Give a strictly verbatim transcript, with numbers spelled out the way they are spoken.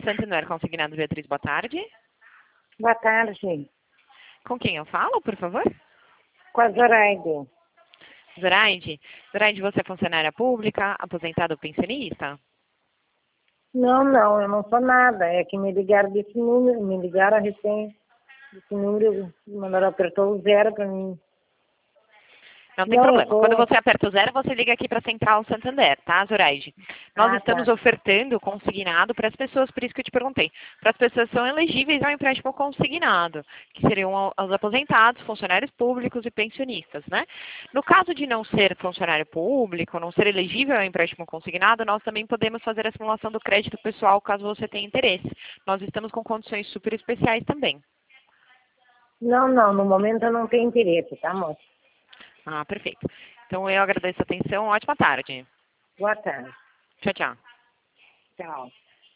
Santander Consignado, Beatriz, boa tarde. Boa tarde. Com quem eu falo, por favor? Com a Zoraide. Zoraide. Zoraide, você é funcionária pública, aposentada ou pensionista? Não, não, eu não sou nada. É que me ligaram desse número, me ligaram a recém desse número, mandaram apertar o zero para mim. Não tem Não, eu problema. tô- Quando você aperta o zero, você liga aqui para a Central Santander, tá, Zoraide? Nós Ah, estamos tá. ofertando consignado para as pessoas, por isso que eu te perguntei, para as pessoas que são elegíveis ao empréstimo consignado, que seriam os aposentados, funcionários públicos e pensionistas, né? No caso de não ser funcionário público, não ser elegível ao empréstimo consignado, nós também podemos fazer a simulação do crédito pessoal, caso você tenha interesse. Nós estamos com condições super especiais também. Não, não, no momento eu não tenho interesse, tá, moça? Ah, perfeito. Então eu agradeço a atenção. Ótima tarde. Boa tarde. Tchau, tchau. Tchau.